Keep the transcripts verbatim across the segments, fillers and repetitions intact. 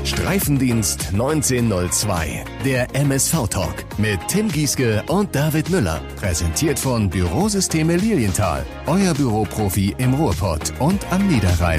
Streifendienst neunzehnhundertzwei, der M S V-Talk mit Tim Gieske und David Müller. Präsentiert von Bürosysteme Lilienthal, euer Büroprofi im Ruhrpott und am Niederrhein.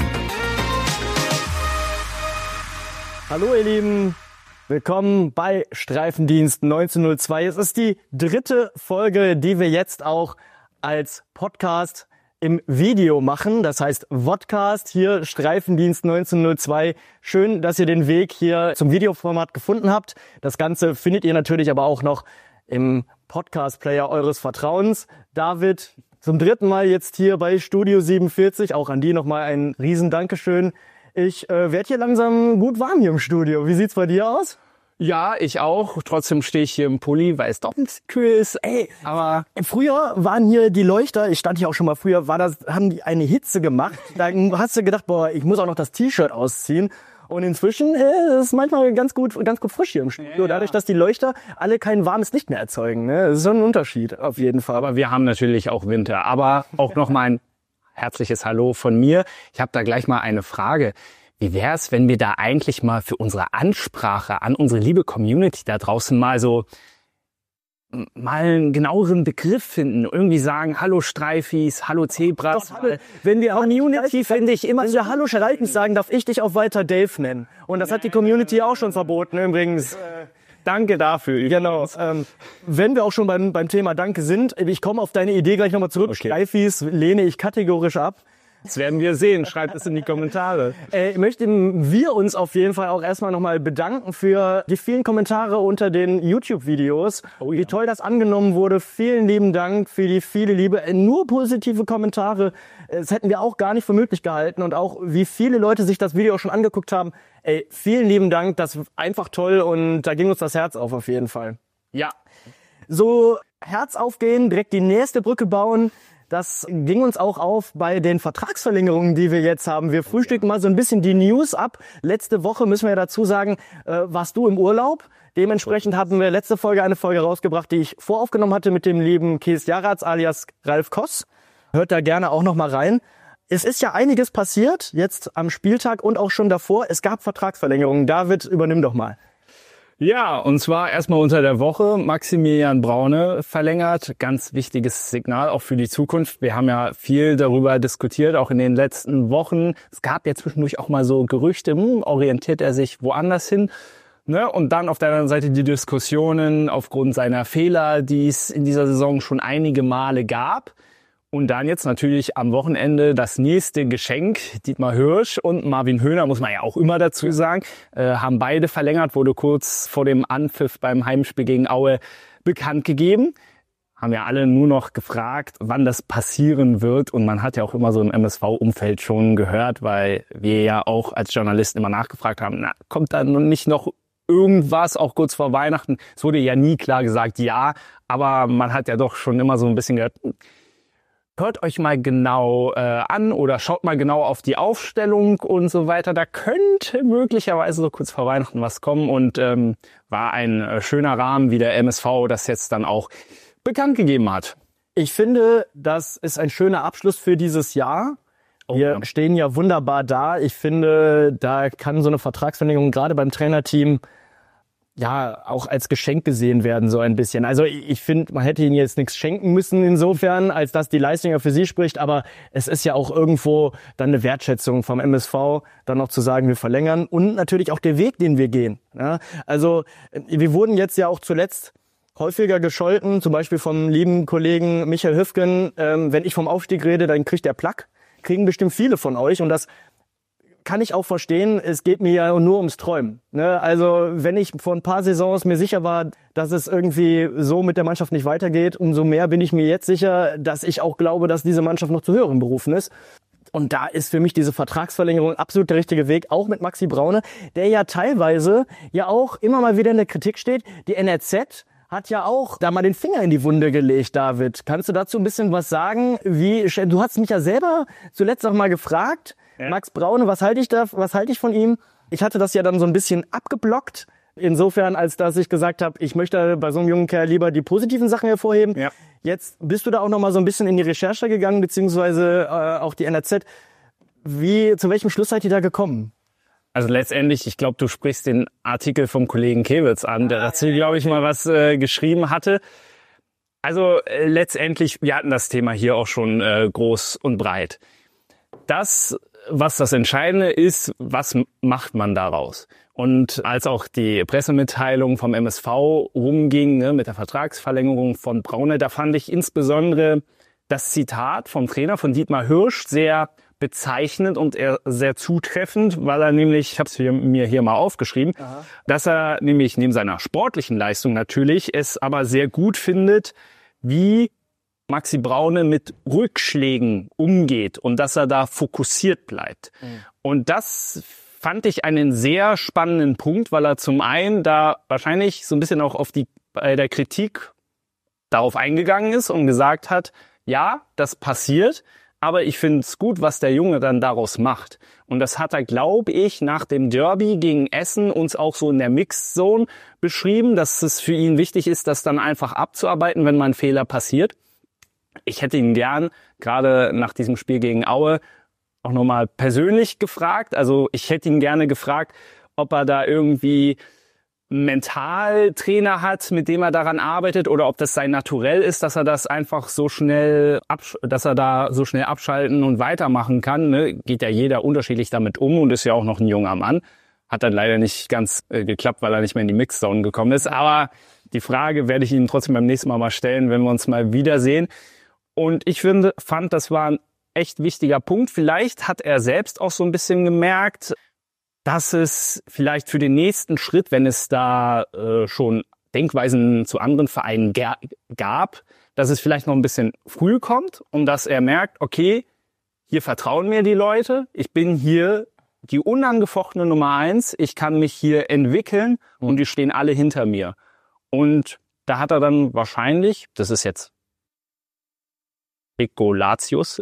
Hallo ihr Lieben, willkommen bei Streifendienst neunzehnhundertzwei. Es ist die dritte Folge, die wir jetzt auch als Podcast im Video machen, das heißt Vodcast, hier Streifendienst neunzehnhundertzwei. Schön, dass ihr den Weg hier zum Videoformat gefunden habt. Das Ganze findet ihr natürlich aber auch noch im Podcast-Player eures Vertrauens. David, zum dritten Mal jetzt hier bei Studio siebenundvierzig, auch an die nochmal ein riesen Dankeschön. Ich äh, werde hier langsam gut warm hier im Studio. Wie sieht's bei dir aus? Ja, ich auch. Trotzdem stehe ich hier im Pulli, weil es doch ein bisschen kühl ist. Ey, aber früher waren hier die Leuchter, ich stand hier auch schon mal früher, war das, haben die eine Hitze gemacht. Da hast du gedacht, boah, ich muss auch noch das T-Shirt ausziehen. Und inzwischen äh, ist es manchmal ganz gut, ganz gut frisch hier im Studio. Ja, dadurch, dass die Leuchter alle kein warmes Licht mehr erzeugen. Ne? Das ist schon ein Unterschied, auf jeden Fall. Aber wir haben natürlich auch Winter. Aber auch noch mal ein herzliches Hallo von mir. Ich habe da gleich mal eine Frage. Wie wäre es, wenn wir da eigentlich mal für unsere Ansprache an unsere liebe Community da draußen mal so mal einen genaueren Begriff finden? Irgendwie sagen, hallo Streifis, hallo Zebras. Doch, hallo. Wenn wir Community, finde ich immer, wenn wir hallo Streifis sagen, darf ich dich auch weiter Dave nennen. Und das hat die Community auch schon verboten übrigens. Danke dafür. Genau. Ähm, wenn wir auch schon beim, beim Thema Danke sind, ich komme auf deine Idee gleich nochmal zurück. Okay. Streifis lehne ich kategorisch ab. Das werden wir sehen. Schreibt es in die Kommentare. Äh, möchten wir uns auf jeden Fall auch erstmal nochmal bedanken für die vielen Kommentare unter den YouTube-Videos. Oh ja. Wie toll das angenommen wurde. Vielen lieben Dank für die viele Liebe. Äh, nur positive Kommentare. Das hätten wir auch gar nicht für möglich gehalten. Und auch wie viele Leute sich das Video schon angeguckt haben. Ey, vielen lieben Dank. Das ist einfach toll und da ging uns das Herz auf auf jeden Fall. Ja. So, Herz aufgehen, direkt die nächste Brücke bauen. Das ging uns auch auf bei den Vertragsverlängerungen, die wir jetzt haben. Wir frühstücken mal so ein bisschen die News ab. Letzte Woche, müssen wir ja dazu sagen, äh, warst du im Urlaub. Dementsprechend hatten wir letzte Folge eine Folge rausgebracht, die ich voraufgenommen hatte mit dem lieben Kees Jaratz alias Ralf Koss. Hört da gerne auch noch mal rein. Es ist ja einiges passiert, jetzt am Spieltag und auch schon davor. Es gab Vertragsverlängerungen. David, übernimm doch mal. Ja, und zwar erstmal unter der Woche Maximilian Braune verlängert. Ganz wichtiges Signal auch für die Zukunft. Wir haben ja viel darüber diskutiert, auch in den letzten Wochen. Es gab ja zwischendurch auch mal so Gerüchte, hm, orientiert er sich woanders hin? Ne? Und dann auf der anderen Seite die Diskussionen aufgrund seiner Fehler, die es in dieser Saison schon einige Male gab. Und dann jetzt natürlich am Wochenende das nächste Geschenk. Dietmar Hirsch und Marvin Höhner, muss man ja auch immer dazu sagen, äh, haben beide verlängert, wurde kurz vor dem Anpfiff beim Heimspiel gegen Aue bekannt gegeben. Haben ja alle nur noch gefragt, wann das passieren wird. Und man hat ja auch immer so im M S V-Umfeld schon gehört, weil wir ja auch als Journalisten immer nachgefragt haben, na, kommt da nun nicht noch irgendwas, auch kurz vor Weihnachten? Es wurde ja nie klar gesagt, ja, aber man hat ja doch schon immer so ein bisschen gehört, hört euch mal genau äh, an oder schaut mal genau auf die Aufstellung und so weiter. Da könnte möglicherweise so kurz vor Weihnachten was kommen und ähm, war ein äh, schöner Rahmen, wie der M S V das jetzt dann auch bekannt gegeben hat. Ich finde, das ist ein schöner Abschluss für dieses Jahr. Wir oh, ja. stehen ja wunderbar da. Ich finde, da kann so eine Vertragsverlängerung gerade beim Trainerteam ja auch als Geschenk gesehen werden, so ein bisschen. Also ich finde, man hätte ihnen jetzt nichts schenken müssen insofern, als dass die Leistung ja für sie spricht, aber es ist ja auch irgendwo dann eine Wertschätzung vom M S V, dann noch zu sagen, wir verlängern und natürlich auch der Weg, den wir gehen. Ja, also wir wurden jetzt ja auch zuletzt häufiger gescholten, zum Beispiel vom lieben Kollegen Michael Hüfgen, ähm, wenn ich vom Aufstieg rede, dann kriegt der Plack, kriegen bestimmt viele von euch und das kann ich auch verstehen, es geht mir ja nur ums Träumen. Ne? Also wenn ich vor ein paar Saisons mir sicher war, dass es irgendwie so mit der Mannschaft nicht weitergeht, umso mehr bin ich mir jetzt sicher, dass ich auch glaube, dass diese Mannschaft noch zu höheren berufen ist. Und da ist für mich diese Vertragsverlängerung absolut der richtige Weg, auch mit Maxi Braune, der ja teilweise ja auch immer mal wieder in der Kritik steht. Die N R Z hat ja auch da mal den Finger in die Wunde gelegt, David. Kannst du dazu ein bisschen was sagen? Wie, du hast mich ja selber zuletzt auch mal gefragt, ja. Max Braune, was halte ich da, was halte ich von ihm? Ich hatte das ja dann so ein bisschen abgeblockt. Insofern, als dass ich gesagt habe, ich möchte bei so einem jungen Kerl lieber die positiven Sachen hervorheben. Ja. Jetzt bist du da auch noch mal so ein bisschen in die Recherche gegangen, beziehungsweise äh, auch die N R Z. Wie, zu welchem Schluss seid ihr da gekommen? Also letztendlich, ich glaube, du sprichst den Artikel vom Kollegen Kewitz an, der dazu, glaube ich, mal was äh, geschrieben hatte. Also äh, letztendlich, wir hatten das Thema hier auch schon äh, groß und breit. Das, was das Entscheidende ist, was m- macht man daraus? Und als auch die Pressemitteilung vom M S V rumging, ne, mit der Vertragsverlängerung von Braune, da fand ich insbesondere das Zitat vom Trainer, von Dietmar Hirsch, sehr bezeichnend und er sehr zutreffend, weil er nämlich, ich habe es mir hier mal aufgeschrieben, Aha. dass er nämlich neben seiner sportlichen Leistung natürlich es aber sehr gut findet, wie Maxi Braune mit Rückschlägen umgeht und dass er da fokussiert bleibt. Mhm. Und das fand ich einen sehr spannenden Punkt, weil er zum einen da wahrscheinlich so ein bisschen auch auf die bei der Kritik darauf eingegangen ist und gesagt hat, ja, das passiert, aber ich finde es gut, was der Junge dann daraus macht. Und das hat er, glaube ich, nach dem Derby gegen Essen uns auch so in der Mixed-Zone beschrieben, dass es für ihn wichtig ist, das dann einfach abzuarbeiten, wenn mal ein Fehler passiert. Ich hätte ihn gern, gerade nach diesem Spiel gegen Aue, auch nochmal persönlich gefragt. Also ich hätte ihn gerne gefragt, ob er da irgendwie Mentaltrainer hat, mit dem er daran arbeitet, oder ob das sein Naturell ist, dass er das einfach so schnell, absch- dass er da so schnell abschalten und weitermachen kann. Ne? Geht ja jeder unterschiedlich damit um und ist ja auch noch ein junger Mann. Hat dann leider nicht ganz äh, geklappt, weil er nicht mehr in die Mixzone gekommen ist. Aber die Frage werde ich ihm trotzdem beim nächsten Mal mal stellen, wenn wir uns mal wiedersehen. Und ich finde, fand, das war ein echt wichtiger Punkt. Vielleicht hat er selbst auch so ein bisschen gemerkt, dass es vielleicht für den nächsten Schritt, wenn es da äh, schon Denkweisen zu anderen Vereinen ga- gab, dass es vielleicht noch ein bisschen früh kommt und dass er merkt, okay, hier vertrauen mir die Leute, ich bin hier die unangefochtene Nummer eins, ich kann mich hier entwickeln und die stehen alle hinter mir. Und da hat er dann wahrscheinlich, das ist jetzt Spekulatius,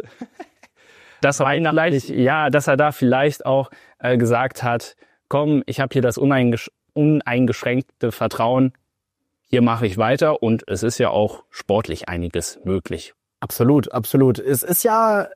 dass er vielleicht, ja, dass er da vielleicht auch äh, gesagt hat, komm, ich habe hier das uneingesch- uneingeschränkte Vertrauen, hier mache ich weiter und es ist ja auch sportlich einiges möglich. Absolut, absolut. Es ist ja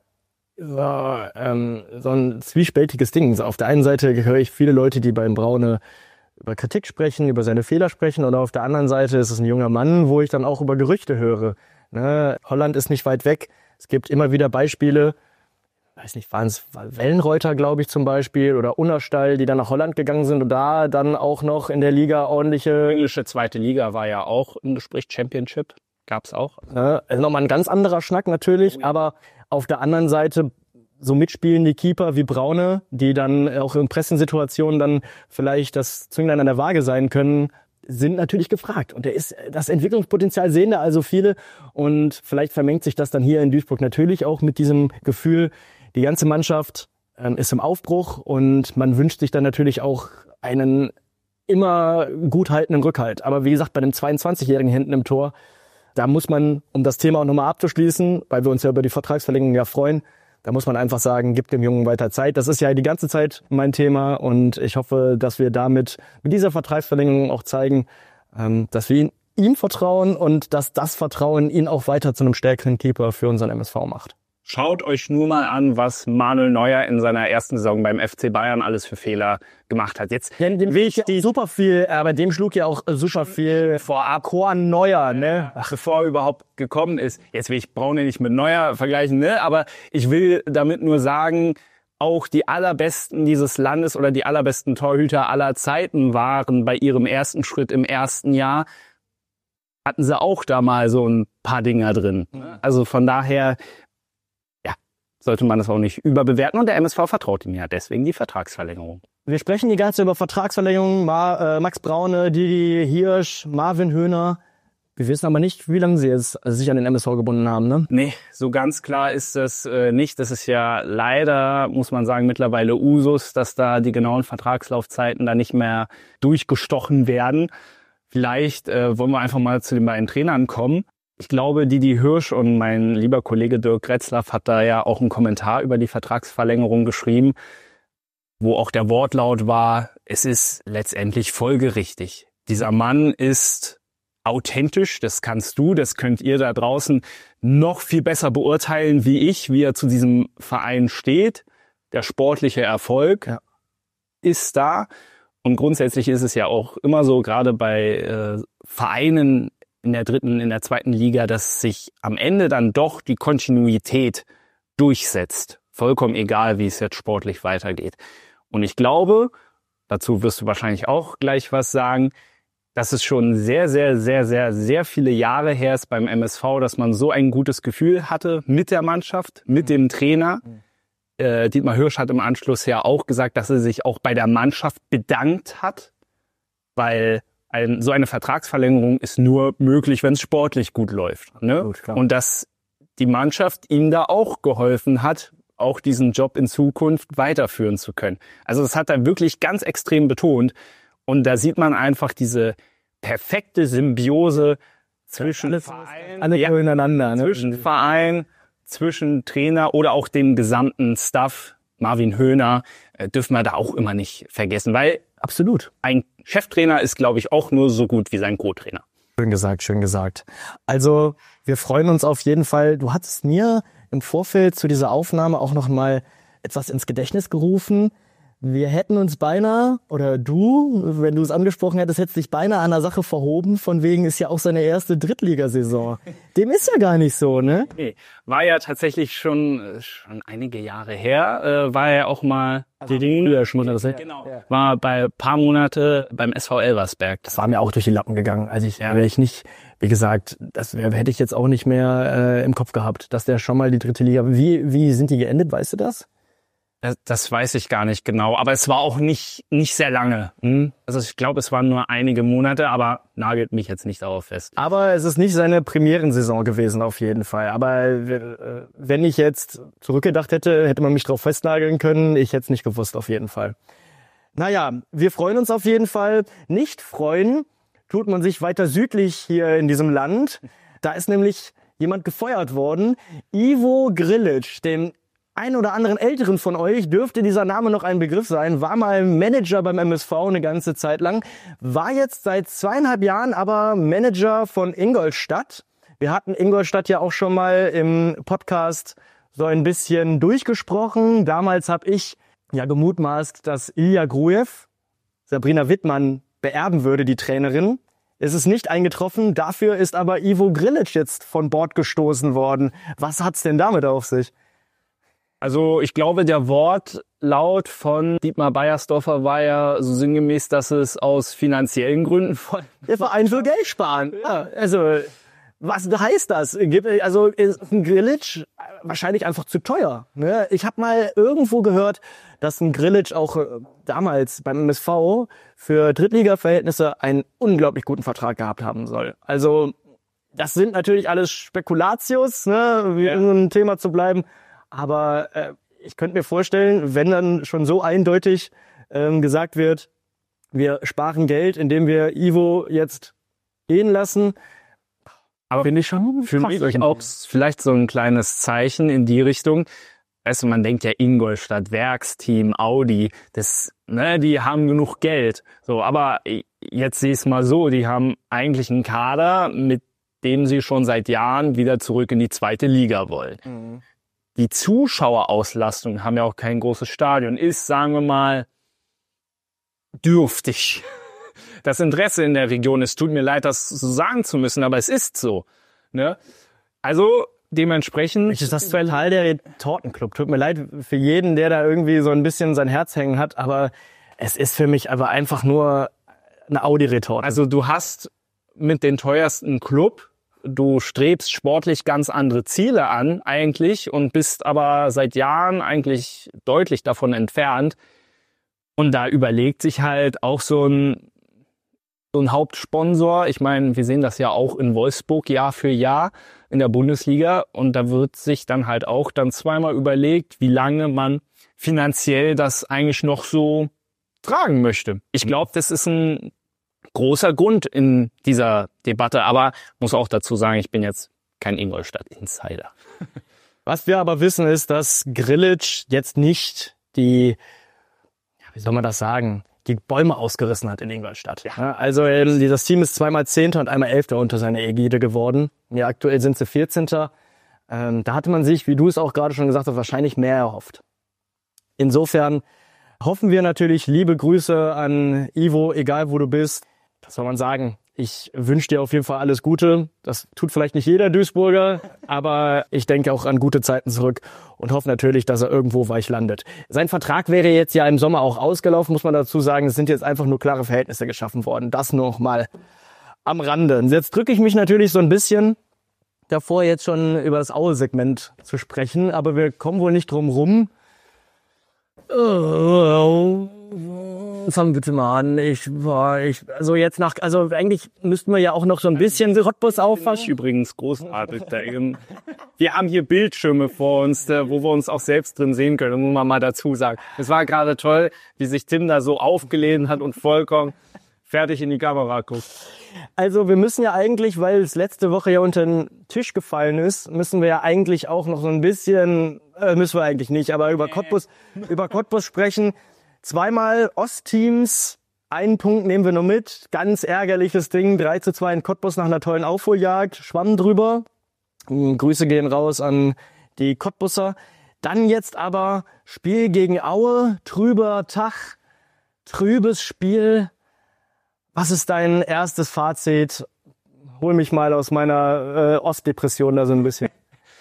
so, ähm, so ein zwiespältiges Ding. Auf der einen Seite höre ich viele Leute, die beim Braune über Kritik sprechen, über seine Fehler sprechen, und auf der anderen Seite ist es ein junger Mann, wo ich dann auch über Gerüchte höre. Ne? Holland ist nicht weit weg. Es gibt immer wieder Beispiele, weiß nicht, waren es Wellenreuter, glaube ich, zum Beispiel, oder Unnerstall, die dann nach Holland gegangen sind und da dann auch noch in der Liga ordentliche... Englische zweite Liga war ja auch im Gespräch, Championship gab's auch. Ne? Also nochmal ein ganz anderer Schnack natürlich, aber auf der anderen Seite so mitspielen die Keeper wie Braune, die dann auch in Pressensituationen dann vielleicht das Zünglein an der Waage sein können, sind natürlich gefragt. Und der ist, das Entwicklungspotenzial sehen da also viele, und vielleicht vermengt sich das dann hier in Duisburg natürlich auch mit diesem Gefühl, die ganze Mannschaft ähm, ist im Aufbruch und man wünscht sich dann natürlich auch einen immer gut haltenden Rückhalt. Aber wie gesagt, bei einem zweiundzwanzigjährigen hinten im Tor, da muss man, um das Thema auch nochmal abzuschließen, weil wir uns ja über die Vertragsverlängerung ja freuen, da muss man einfach sagen, gib dem Jungen weiter Zeit. Das ist ja die ganze Zeit mein Thema, und ich hoffe, dass wir damit mit dieser Vertragsverlängerung auch zeigen, ähm, dass wir ihn, ihm vertrauen und dass das Vertrauen ihn auch weiter zu einem stärkeren Keeper für unseren M S V macht. Schaut euch nur mal an, was Manuel Neuer in seiner ersten Saison beim F C Bayern alles für Fehler gemacht hat. Jetzt ja, dem will ich die super viel, aber dem schlug ja auch super viel vorab. Korn Neuer, ne? Ach, bevor er überhaupt gekommen ist. Jetzt will ich Braune nicht mit Neuer vergleichen, ne? Aber ich will damit nur sagen, auch die allerbesten dieses Landes oder die allerbesten Torhüter aller Zeiten waren bei ihrem ersten Schritt im ersten Jahr, hatten sie auch da mal so ein paar Dinger drin. Also von daher sollte man das auch nicht überbewerten. Und der M S V vertraut ihm ja deswegen die Vertragsverlängerung. Wir sprechen die ganze Zeit über Vertragsverlängerung. Ma, äh, Max Braune, Didi Hirsch, Marvin Höhner. Wir wissen aber nicht, wie lange sie jetzt sich an den M S V gebunden haben, ne? Nee, so ganz klar ist das äh, nicht. Das ist ja leider, muss man sagen, mittlerweile Usus, dass da die genauen Vertragslaufzeiten da nicht mehr durchgestochen werden. Vielleicht äh, wollen wir einfach mal zu den beiden Trainern kommen. Ich glaube, Didi Hirsch und mein lieber Kollege Dirk Retzlaff hat da ja auch einen Kommentar über die Vertragsverlängerung geschrieben, wo auch der Wortlaut war, es ist letztendlich folgerichtig. Dieser Mann ist authentisch, das kannst du, das könnt ihr da draußen noch viel besser beurteilen wie ich, wie er zu diesem Verein steht. Der sportliche Erfolg. Ja. ist da. Und grundsätzlich ist es ja auch immer so, gerade bei äh, Vereinen in der dritten, in der zweiten Liga, dass sich am Ende dann doch die Kontinuität durchsetzt. Vollkommen egal, wie es jetzt sportlich weitergeht. Und ich glaube, dazu wirst du wahrscheinlich auch gleich was sagen, dass es schon sehr, sehr, sehr, sehr, sehr viele Jahre her ist beim M S V, dass man so ein gutes Gefühl hatte mit der Mannschaft, mit dem Trainer. Äh, Dietmar Hirsch hat im Anschluss ja auch gesagt, dass er sich auch bei der Mannschaft bedankt hat, weil ein, so eine Vertragsverlängerung ist nur möglich, wenn es sportlich gut läuft. Ne? Gut, klar. Und dass die Mannschaft ihm da auch geholfen hat, auch diesen Job in Zukunft weiterführen zu können. Also das hat er wirklich ganz extrem betont. Und da sieht man einfach diese perfekte Symbiose zwischen Alles, Verein, alle ja, ineinander, ne? zwischen Verein, zwischen Trainer oder auch dem gesamten Staff. Marvin Höhner äh, dürfen wir da auch immer nicht vergessen, weil absolut ein Cheftrainer ist, glaube ich, auch nur so gut wie sein Co-Trainer. Schön gesagt, schön gesagt. Also wir freuen uns auf jeden Fall. Du hattest mir im Vorfeld zu dieser Aufnahme auch noch mal etwas ins Gedächtnis gerufen. Wir hätten uns beinahe, oder du, wenn du es angesprochen hättest, hättest dich beinahe an der Sache verhoben, von wegen ist ja auch seine erste Drittligasaison. Dem ist ja gar nicht so, ne? Nee, war ja tatsächlich schon schon einige Jahre her, äh, war er auch mal, also, ja, schon mal das, genau, ja. War bei paar Monate beim S V Elversberg. Das war mir auch durch die Lappen gegangen. Also ich ja. wäre ich nicht, wie gesagt, das wär, hätte ich jetzt auch nicht mehr äh, im Kopf gehabt, dass der schon mal die dritte Liga. Wie wie sind die geendet, weißt du das? Das, das weiß ich gar nicht genau, aber es war auch nicht nicht sehr lange. Hm? Also ich glaube, es waren nur einige Monate, aber nagelt mich jetzt nicht darauf fest. Aber es ist nicht seine Premierensaison gewesen auf jeden Fall. Aber äh, wenn ich jetzt zurückgedacht hätte, hätte man mich drauf festnageln können. Ich hätte es nicht gewusst auf jeden Fall. Naja, wir freuen uns auf jeden Fall. Nicht freuen tut man sich weiter südlich hier in diesem Land. Da ist nämlich jemand gefeuert worden. Ivo Grilic, dem ein oder anderen Älteren von euch dürfte dieser Name noch ein Begriff sein, war mal Manager beim M S V eine ganze Zeit lang, war jetzt seit zweieinhalb Jahren aber Manager von Ingolstadt. Wir hatten Ingolstadt ja auch schon mal im Podcast so ein bisschen durchgesprochen. Damals habe ich ja gemutmaßt, dass Ilja Grujew Sabrina Wittmann beerben würde, die Trainerin. Es ist nicht eingetroffen, dafür ist aber Ivo Grilic jetzt von Bord gestoßen worden. Was hat's denn damit auf sich? Also ich glaube, der Wortlaut von Dietmar Beiersdorfer war ja so sinngemäß, dass es aus finanziellen Gründen von... Der Verein will Geld sparen. Ja, also was heißt das? Also ist ein Grilic wahrscheinlich einfach zu teuer. Ne? Ich habe mal irgendwo gehört, dass ein Grilic auch damals beim M S V für Drittliga-Verhältnisse einen unglaublich guten Vertrag gehabt haben soll. Also das sind natürlich alles Spekulatius, ne, wie ja. in so einem Thema zu bleiben. Aber äh, ich könnte mir vorstellen, wenn dann schon so eindeutig ähm, gesagt wird, wir sparen Geld, indem wir Ivo jetzt gehen lassen, aber finde ich schon für mich auch vielleicht so ein kleines Zeichen in die Richtung. Weißt du, man denkt ja Ingolstadt, Werksteam, Audi, das, ne, die haben genug Geld. So, aber jetzt sehe ich es mal so, die haben eigentlich einen Kader, mit dem sie schon seit Jahren wieder zurück in die zweite Liga wollen. Mhm. Die Zuschauerauslastung, haben ja auch kein großes Stadion, ist, sagen wir mal, dürftig. Das Interesse in der Region, es tut mir leid, das so sagen zu müssen, aber es ist so. Ne? Also dementsprechend... Das ist total der Tortenclub. Tut mir leid für jeden, der da irgendwie so ein bisschen sein Herz hängen hat, aber es ist für mich aber einfach nur eine Audi-Retorte. Also du hast mit den teuersten Club... Du strebst sportlich ganz andere Ziele an eigentlich und bist aber seit Jahren eigentlich deutlich davon entfernt. Und da überlegt sich halt auch so ein, so ein Hauptsponsor. Ich meine, wir sehen das ja auch in Wolfsburg Jahr für Jahr in der Bundesliga. Und da wird sich dann halt auch dann zweimal überlegt, wie lange man finanziell das eigentlich noch so tragen möchte. Ich glaube, das ist ein großer Grund in dieser Debatte, aber muss auch dazu sagen, ich bin jetzt kein Ingolstadt-Insider. Was wir aber wissen ist, dass Grilic jetzt nicht die, ja, wie soll man das sagen, die Bäume ausgerissen hat in Ingolstadt. Ja. Also das Team ist zweimal Zehnter und einmal Elfter unter seiner Ägide geworden. Ja, aktuell sind sie Vierzehnter. Ähm, da hatte man sich, wie du es auch gerade schon gesagt hast, wahrscheinlich mehr erhofft. Insofern hoffen wir natürlich liebe Grüße an Ivo, egal wo du bist. Was soll man sagen? Ich wünsche dir auf jeden Fall alles Gute. Das tut vielleicht nicht jeder Duisburger, aber ich denke auch an gute Zeiten zurück und hoffe natürlich, dass er irgendwo weich landet. Sein Vertrag wäre jetzt ja im Sommer auch ausgelaufen, muss man dazu sagen. Es sind jetzt einfach nur klare Verhältnisse geschaffen worden. Das nur noch mal am Rande. Und jetzt drücke ich mich natürlich so ein bisschen davor, jetzt schon über das Aue-Segment zu sprechen, aber wir kommen wohl nicht drum rum. Oh, fangen bitte mal an. Ich war, ich, also jetzt nach, also eigentlich müssten wir ja auch noch so ein bisschen Cottbus auffassen. Übrigens großartig. Da eben. Wir haben hier Bildschirme vor uns, wo wir uns auch selbst drin sehen können, das muss man mal dazu sagen. Es war gerade toll, wie sich Tim da so aufgelehnt hat und vollkommen fertig in die Kamera guckt. Also wir müssen ja eigentlich, weil es letzte Woche ja unter den Tisch gefallen ist, müssen wir ja eigentlich auch noch so ein bisschen, äh, müssen wir eigentlich nicht, aber über Cottbus, über Cottbus sprechen. Zweimal Ostteams, einen Punkt nehmen wir nur mit. Ganz ärgerliches Ding, drei zu zwei in Cottbus nach einer tollen Aufholjagd. Schwamm drüber. Grüße gehen raus an die Cottbusser. Dann jetzt aber Spiel gegen Aue, trüber Tag, trübes Spiel. Was ist dein erstes Fazit? Hol mich mal aus meiner äh, Ostdepression da so ein bisschen.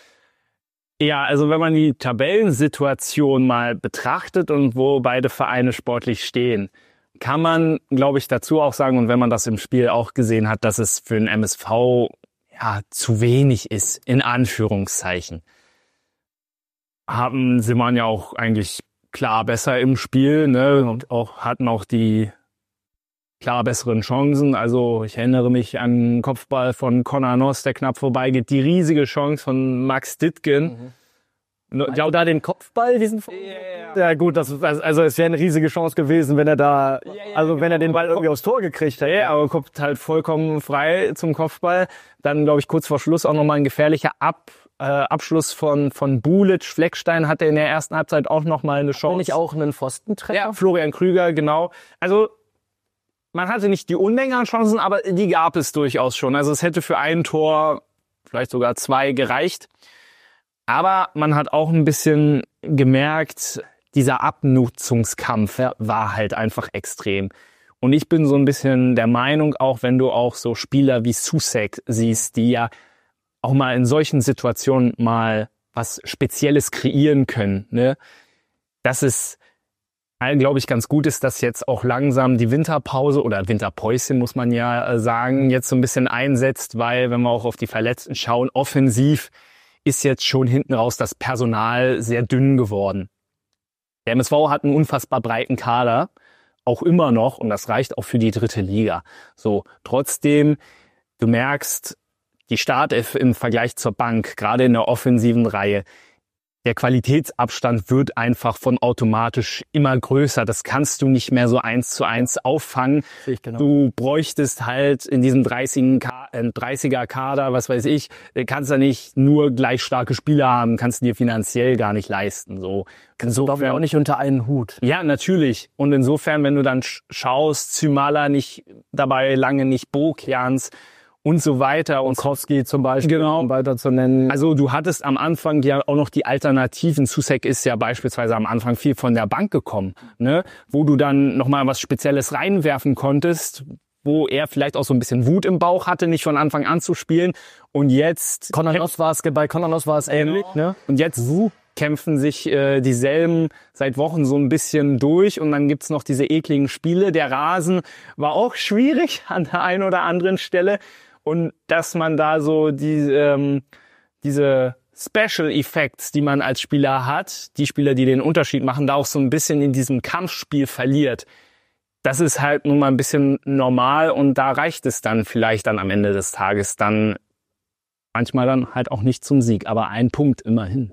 Ja, also wenn man die Tabellensituation mal betrachtet und wo beide Vereine sportlich stehen, kann man, glaube ich, dazu auch sagen, und wenn man das im Spiel auch gesehen hat, dass es für den M S V ja zu wenig ist, in Anführungszeichen. Haben sie man ja auch eigentlich klar besser im Spiel, ne, und auch hatten auch die klar besseren Chancen. Also ich erinnere mich an einen Kopfball von Conor Noss, der knapp vorbeigeht. Die riesige Chance von Max Dittgen. Mhm. Glaub, da den Kopfball, diesen yeah. Ja gut, das ist, also es wäre eine riesige Chance gewesen, wenn er da, ja, ja, also wenn genau. er den Ball irgendwie aufs Tor gekriegt hätte. Ja, aber kommt halt vollkommen frei zum Kopfball. Dann, glaube ich, kurz vor Schluss auch nochmal ein gefährlicher Ab, äh, Abschluss von von Bulic. Fleckstein hatte in der ersten Halbzeit auch nochmal eine Chance. Nicht auch einen Pfostentreffer? Ja, Florian Krüger, genau. Also man hatte nicht die Unmenge an Chancen, aber die gab es durchaus schon. Also es hätte für ein Tor, vielleicht sogar zwei gereicht. Aber man hat auch ein bisschen gemerkt, dieser Abnutzungskampf war halt einfach extrem. Und ich bin so ein bisschen der Meinung, auch wenn du auch so Spieler wie Soucek siehst, die ja auch mal in solchen Situationen mal was Spezielles kreieren können, ne, dass es glaube ich, ganz gut ist, dass jetzt auch langsam die Winterpause oder Winterpäuschen, muss man ja sagen, jetzt so ein bisschen einsetzt, weil, wenn wir auch auf die Verletzten schauen, offensiv ist jetzt schon hinten raus das Personal sehr dünn geworden. Der M S V hat einen unfassbar breiten Kader, auch immer noch, und das reicht auch für die dritte Liga. So, trotzdem, du merkst, die Startelf im Vergleich zur Bank, gerade in der offensiven Reihe, der Qualitätsabstand wird einfach von automatisch immer größer. Das kannst du nicht mehr so eins zu eins auffangen. Genau. Du bräuchtest halt in diesem dreißiger Kader, was weiß ich, kannst du nicht nur gleich starke Spieler haben, kannst du dir finanziell gar nicht leisten. So, insofern wir auch nicht unter einen Hut. Ja, natürlich. Und insofern, wenn du dann schaust, Zymala nicht dabei, lange nicht Bokians und so weiter. Und Kowski zum Beispiel, genau, um weiter zu nennen. Also du hattest am Anfang ja auch noch die Alternativen. Soucek ist ja beispielsweise am Anfang viel von der Bank gekommen, ne, wo du dann nochmal was Spezielles reinwerfen konntest, wo er vielleicht auch so ein bisschen Wut im Bauch hatte, nicht von Anfang an zu spielen. Und jetzt... Conor Noss war es, bei Conor Noss war es ähnlich, ne? Und jetzt uh, kämpfen sich äh, dieselben seit Wochen so ein bisschen durch. Und dann gibt's noch diese ekligen Spiele. Der Rasen war auch schwierig an der einen oder anderen Stelle. Und dass man da so die, ähm, diese Special Effects, die man als Spieler hat, die Spieler, die den Unterschied machen, da auch so ein bisschen in diesem Kampfspiel verliert. Das ist halt nun mal ein bisschen normal und da reicht es dann vielleicht dann am Ende des Tages dann manchmal dann halt auch nicht zum Sieg. Aber ein Punkt immerhin.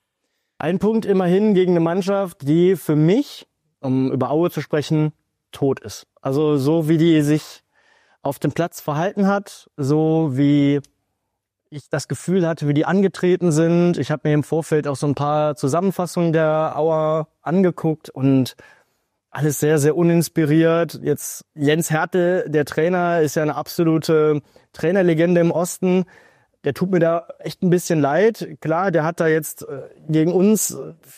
Ein Punkt immerhin gegen eine Mannschaft, die für mich, um über Aue zu sprechen, tot ist. Also so wie die sich auf dem Platz verhalten hat, so wie ich das Gefühl hatte, wie die angetreten sind. Ich habe mir im Vorfeld auch so ein paar Zusammenfassungen der Auer angeguckt und alles sehr, sehr uninspiriert. Jetzt Jens Hertel, der Trainer, ist ja eine absolute Trainerlegende im Osten. Der tut mir da echt ein bisschen leid. Klar, der hat da jetzt gegen uns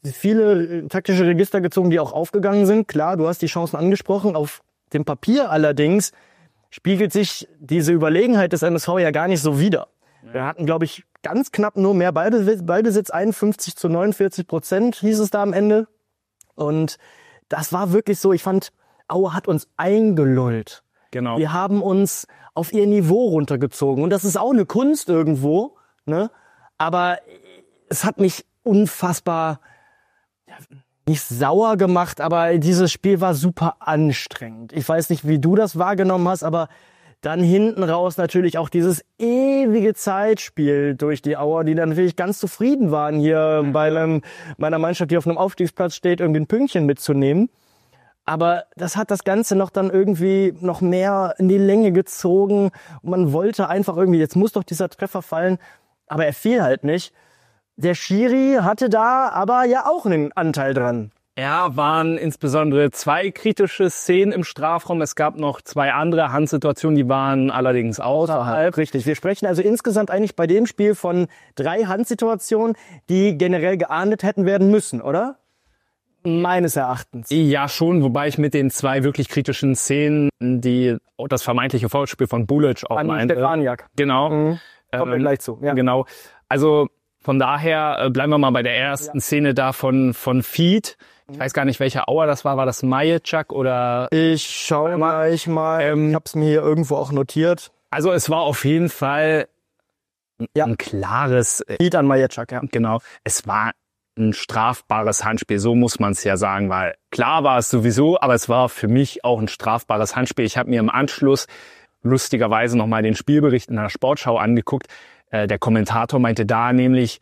viele taktische Register gezogen, die auch aufgegangen sind. Klar, du hast die Chancen angesprochen. Auf dem Papier allerdings spiegelt sich diese Überlegenheit des M S V ja gar nicht so wider. Wir hatten, glaube ich, ganz knapp nur mehr Ballbesitz, Ballbesitz einundfünfzig zu neunundvierzig Prozent hieß es da am Ende. Und das war wirklich so, ich fand, Aue hat uns eingelullt. Genau. Wir haben uns auf ihr Niveau runtergezogen. Und das ist auch eine Kunst irgendwo, ne? Aber es hat mich unfassbar, ja, nicht sauer gemacht, aber dieses Spiel war super anstrengend. Ich weiß nicht, wie du das wahrgenommen hast, aber dann hinten raus natürlich auch dieses ewige Zeitspiel durch die Auer, die dann natürlich ganz zufrieden waren, hier bei, einem, bei einer Mannschaft, die auf einem Aufstiegsplatz steht, irgendwie ein Pünktchen mitzunehmen. Aber das hat das Ganze noch dann irgendwie noch mehr in die Länge gezogen. Und man wollte einfach irgendwie, jetzt muss doch dieser Treffer fallen, aber er fiel halt nicht. Der Schiri hatte da aber ja auch einen Anteil dran. Ja, waren insbesondere zwei kritische Szenen im Strafraum. Es gab noch zwei andere Handsituationen, die waren allerdings außerhalb. Richtig, wir sprechen also insgesamt eigentlich bei dem Spiel von drei Handsituationen, die generell geahndet hätten werden müssen, oder? Meines Erachtens. Ja, schon, wobei ich mit den zwei wirklich kritischen Szenen, die das vermeintliche Foulspiel von Bulic auch An meinte. Stefaniak. Genau. Mhm. Kommen wir ähm, gleich zu. Ja. Genau. Also von daher äh, bleiben wir mal bei der ersten ja. Szene da von, von Fied. Ich weiß gar nicht, welcher Auer das war. War das Majeczak oder? Ich schaue mal, ich mal. Ähm, ich habe es mir hier irgendwo auch notiert. Also es war auf jeden Fall ja. ein klares. Fied an Majeczak, ja. Genau. Es war ein strafbares Handspiel, so muss man es ja sagen, weil klar war es sowieso, aber es war für mich auch ein strafbares Handspiel. Ich habe mir im Anschluss lustigerweise nochmal den Spielbericht in der Sportschau angeguckt. Äh, der Kommentator meinte da nämlich,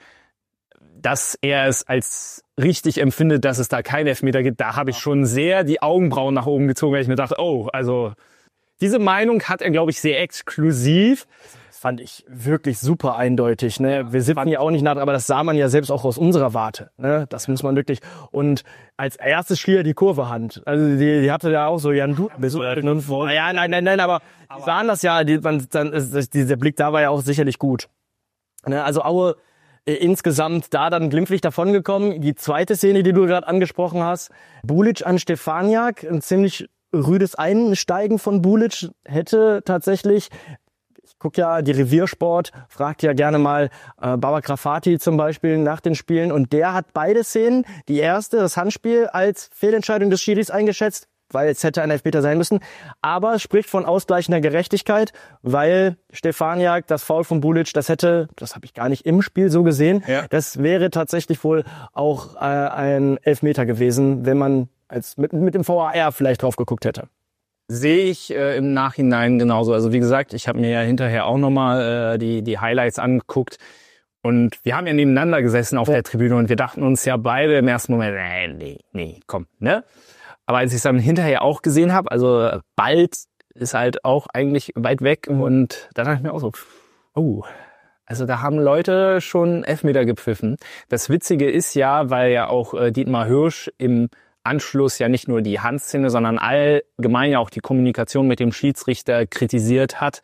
dass er es als richtig empfindet, dass es da keinen Elfmeter gibt. Da habe ich schon sehr die Augenbrauen nach oben gezogen, weil ich mir dachte, oh, also diese Meinung hat er, glaube ich, sehr exklusiv. Das fand ich wirklich super eindeutig. Ne? Wir sitzen ja auch nicht nach, aber das sah man ja selbst auch aus unserer Warte. Ne? Das muss man wirklich. Und als erstes schrie er die Kurvehand. Also die, die hatte ja auch so, Jan, du bist so. Ja, nein, nein, nein, aber die sahen das ja. Die, man, dann, dieser Blick da war ja auch sicherlich gut. Ne? Also Aue insgesamt da dann glimpflich davongekommen. Die zweite Szene, die du gerade angesprochen hast, Bulic an Stefaniak, ein ziemlich rüdes Einsteigen von Bulic hätte tatsächlich, ich gucke ja die Reviersport, fragt ja gerne mal äh, Baba Grafati zum Beispiel nach den Spielen und der hat beide Szenen, die erste, das Handspiel, als Fehlentscheidung des Schiris eingeschätzt, weil es hätte ein Elfmeter sein müssen, aber es spricht von ausgleichender Gerechtigkeit, weil Stefaniak, das Foul von Bulic, das hätte, das habe ich gar nicht im Spiel so gesehen, ja. Das wäre tatsächlich wohl auch äh, ein Elfmeter gewesen, wenn man als mit, mit dem V A R vielleicht drauf geguckt hätte. Sehe ich äh, im Nachhinein genauso. Also wie gesagt, ich habe mir ja hinterher auch nochmal äh, die, die Highlights angeguckt und wir haben ja nebeneinander gesessen auf ja. der Tribüne und wir dachten uns ja beide im ersten Moment, nee, nee, nee, komm, ne? Aber als ich es dann hinterher auch gesehen habe, also bald ist halt auch eigentlich weit weg mhm. und da dachte ich mir auch so, oh, also da haben Leute schon Elfmeter gepfiffen. Das Witzige ist ja, weil ja auch äh, Dietmar Hirsch im Anschluss ja nicht nur die Handszene, sondern allgemein ja auch die Kommunikation mit dem Schiedsrichter kritisiert hat.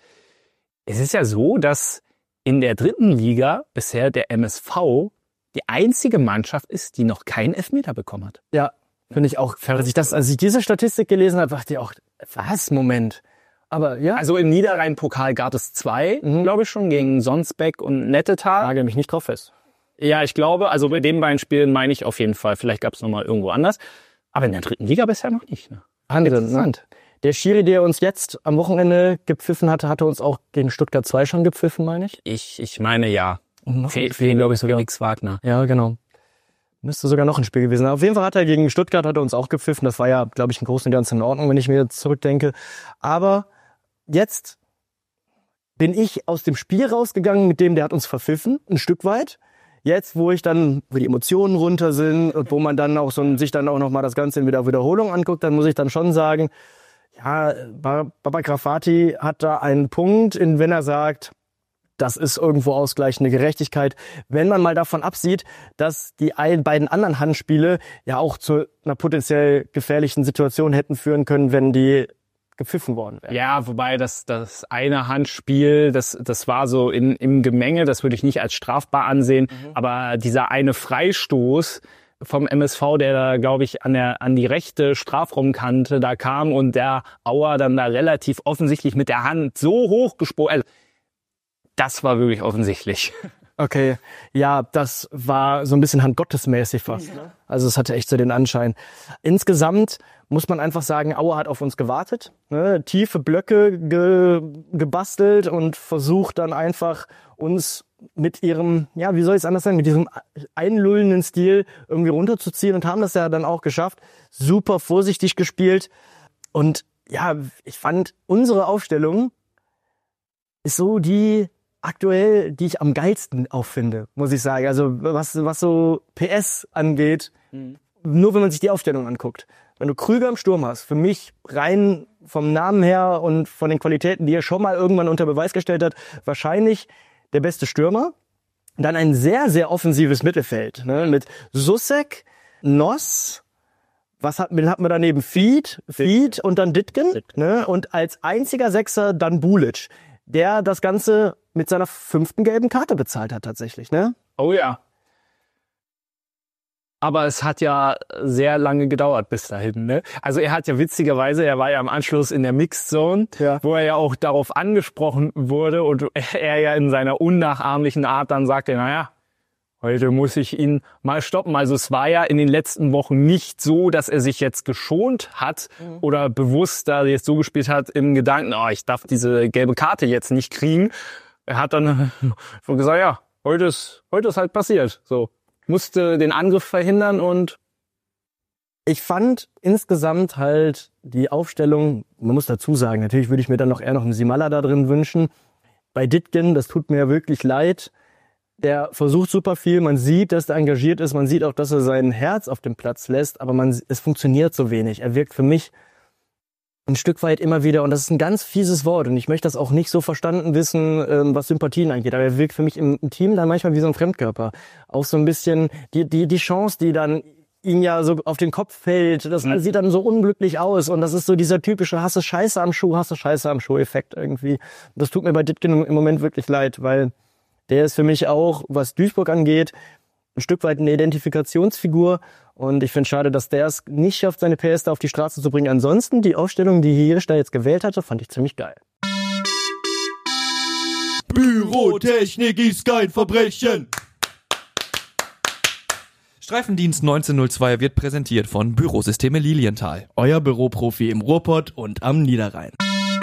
Es ist ja so, dass in der dritten Liga bisher der M S V die einzige Mannschaft ist, die noch keinen Elfmeter bekommen hat. Ja. Finde ich auch, als ich, das, als ich diese Statistik gelesen habe, dachte ich auch, was, Moment. Aber ja. Also im Niederrhein-Pokal gab es zwei, mhm. glaube ich schon, gegen Sonsbeck und Nettetal. Nagel mich nicht drauf fest. Ja, ich glaube, also bei den beiden Spielen meine ich auf jeden Fall. Vielleicht gab es nochmal irgendwo anders. Aber in der dritten Liga bisher noch nicht. Ne? Interessant. Ne? Der Schiri, der uns jetzt am Wochenende gepfiffen hatte, hatte uns auch gegen Stuttgart zwei schon gepfiffen, meine ich. Ich, ich meine ja. Fehlt, glaube ich, sogar Felix Wagner. Ja, genau. Müsste sogar noch ein Spiel gewesen sein. Auf jeden Fall hat er gegen Stuttgart hat er uns auch gepfiffen. Das war ja, glaube ich, im Großen und Ganzen in Ordnung, wenn ich mir jetzt zurückdenke. Aber jetzt bin ich aus dem Spiel rausgegangen mit dem, der hat uns verpfiffen, ein Stück weit. Jetzt, wo ich dann, wo die Emotionen runter sind und wo man dann auch so sich dann auch noch mal das Ganze in wieder Wiederholung anguckt, dann muss ich dann schon sagen, ja, Baba Grafati hat da einen Punkt, in wenn er sagt, das ist irgendwo ausgleichende Gerechtigkeit. Wenn man mal davon absieht, dass die ein, beiden anderen Handspiele ja auch zu einer potenziell gefährlichen Situation hätten führen können, wenn die gepfiffen worden wären. Ja, wobei das, das eine Handspiel, das, das war so in, im Gemenge, das würde ich nicht als strafbar ansehen. Mhm. Aber dieser eine Freistoß, vom M S V, der da, glaube ich, an der an die rechte Strafraumkante da kam und der Auer dann da relativ offensichtlich mit der Hand so hoch gesprungen. Also, das war wirklich offensichtlich. Okay, ja, das war so ein bisschen handgottesmäßig fast. Ne? Also es hatte echt so den Anschein. Insgesamt muss man einfach sagen, Aue hat auf uns gewartet, ne? Tiefe Blöcke ge- gebastelt und versucht dann einfach uns mit ihrem, ja, wie soll ich es anders sagen, mit diesem einlullenden Stil irgendwie runterzuziehen und haben das ja dann auch geschafft. Super vorsichtig gespielt und ja, ich fand unsere Aufstellung ist so die aktuell, die ich am geilsten auffinde, muss ich sagen. Also was was so P S angeht, mhm. nur wenn man sich die Aufstellung anguckt. Wenn du Krüger im Sturm hast, für mich rein vom Namen her und von den Qualitäten, die er schon mal irgendwann unter Beweis gestellt hat, wahrscheinlich der beste Stürmer. Dann ein sehr, sehr offensives Mittelfeld, ne? Mit Sussek, Noss, was hat, wen hat man daneben? Fied, Fied und dann Dittgen, Dittgen. Ne? Und als einziger Sechser dann Bulic, der das Ganze mit seiner fünften gelben Karte bezahlt hat tatsächlich, ne? Oh ja. Aber es hat ja sehr lange gedauert bis dahin, ne? Also er hat ja witzigerweise, er war ja im Anschluss in der Mixed Zone, ja. wo er ja auch darauf angesprochen wurde und er ja in seiner unnachahmlichen Art dann sagte, naja, heute muss ich ihn mal stoppen. Also es war ja in den letzten Wochen nicht so, dass er sich jetzt geschont hat mhm. oder bewusst da jetzt so gespielt hat im Gedanken, oh, ich darf diese gelbe Karte jetzt nicht kriegen. Er hat dann gesagt, ja, heute ist, heute ist halt passiert. So, musste den Angriff verhindern und ich fand insgesamt halt die Aufstellung, man muss dazu sagen, natürlich würde ich mir dann noch eher noch einen Simala da drin wünschen. Bei Dittgen, das tut mir wirklich leid. Der versucht super viel, man sieht, dass er engagiert ist, man sieht auch, dass er sein Herz auf dem Platz lässt, aber man, es funktioniert so wenig. Er wirkt für mich ein Stück weit immer wieder, und das ist ein ganz fieses Wort, und ich möchte das auch nicht so verstanden wissen, ähm, was Sympathien angeht, aber er wirkt für mich im, im Team dann manchmal wie so ein Fremdkörper. Auch so ein bisschen die, die, die Chance, die dann ihm ja so auf den Kopf fällt, das mhm. sieht dann so unglücklich aus, und das ist so dieser typische Hasse Scheiße am Schuh, Hasse Scheiße am Schuh-Effekt irgendwie. Das tut mir bei Dittgen im Moment wirklich leid, weil der ist für mich auch, was Duisburg angeht, ein Stück weit eine Identifikationsfigur. Und ich finde es schade, dass der es nicht schafft, seine P S da auf die Straße zu bringen. Ansonsten, die Aufstellung, die Hirisch da jetzt gewählt hatte, fand ich ziemlich geil. Bürotechnik ist kein Verbrechen. Streifendienst neunzehnhundertzwei wird präsentiert von Bürosysteme Lilienthal. Euer Büroprofi im Ruhrpott und am Niederrhein.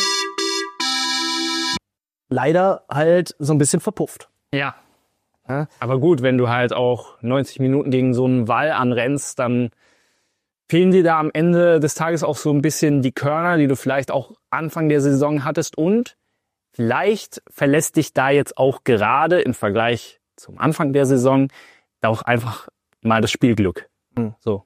Leider halt so ein bisschen verpufft. Ja. ja. Aber gut, wenn du halt auch neunzig Minuten gegen so einen Wall anrennst, dann fehlen dir da am Ende des Tages auch so ein bisschen die Körner, die du vielleicht auch Anfang der Saison hattest, und vielleicht verlässt dich da jetzt auch gerade im Vergleich zum Anfang der Saison auch einfach mal das Spielglück. Mhm. So.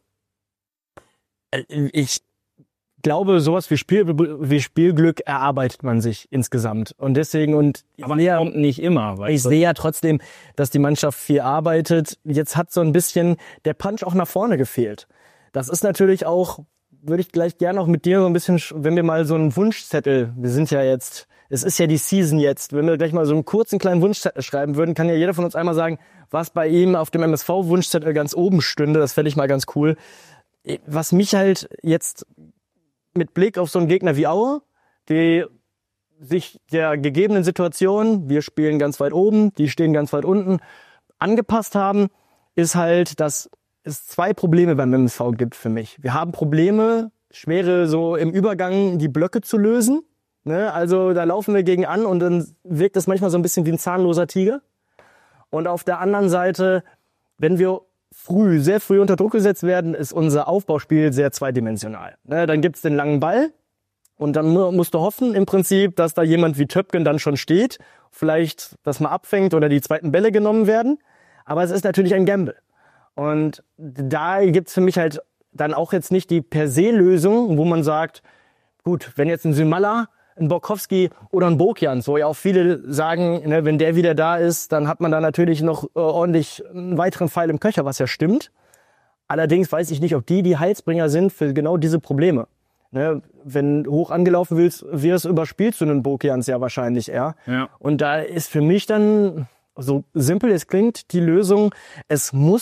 Ich glaube, sowas wie, Spiel, wie Spielglück erarbeitet man sich insgesamt. Und deswegen, und aber ja, kommt nicht immer. Weißt ich du? sehe ja trotzdem, dass die Mannschaft viel arbeitet. Jetzt hat so ein bisschen der Punch auch nach vorne gefehlt. Das ist natürlich auch, würde ich gleich gerne auch mit dir so ein bisschen, wenn wir mal so einen Wunschzettel, wir sind ja jetzt, es ist ja die Season jetzt, wenn wir gleich mal so einen kurzen kleinen Wunschzettel schreiben würden, kann ja jeder von uns einmal sagen, was bei ihm auf dem M S V-Wunschzettel ganz oben stünde. Das fände ich mal ganz cool. Was mich halt jetzt mit Blick auf so einen Gegner wie Aue, die sich der gegebenen Situation, wir spielen ganz weit oben, die stehen ganz weit unten, angepasst haben, ist halt, dass es zwei Probleme beim M S V gibt für mich. Wir haben Probleme, schwere so im Übergang die Blöcke zu lösen. Ne? Also da laufen wir gegen an und dann wirkt das manchmal so ein bisschen wie ein zahnloser Tiger. Und auf der anderen Seite, wenn wir früh, sehr früh unter Druck gesetzt werden, ist unser Aufbauspiel sehr zweidimensional. Ne, dann gibt's den langen Ball und dann musst du hoffen im Prinzip, dass da jemand wie Töpken dann schon steht, vielleicht das mal abfängt oder die zweiten Bälle genommen werden. Aber es ist natürlich ein Gamble. Und da gibt's für mich halt dann auch jetzt nicht die Per-se-Lösung, wo man sagt, gut, wenn jetzt ein Simala, ein Borkowski oder ein Bokjan, so ja auch viele sagen, ne, wenn der wieder da ist, dann hat man da natürlich noch äh, ordentlich einen weiteren Pfeil im Köcher, was ja stimmt. Allerdings weiß ich nicht, ob die die Heilsbringer sind für genau diese Probleme. Ne, wenn hoch angelaufen willst, wirst, überspielst du einen Bokjans ja wahrscheinlich eher. Ja. Und da ist für mich dann, so simpel es klingt, die Lösung, es muss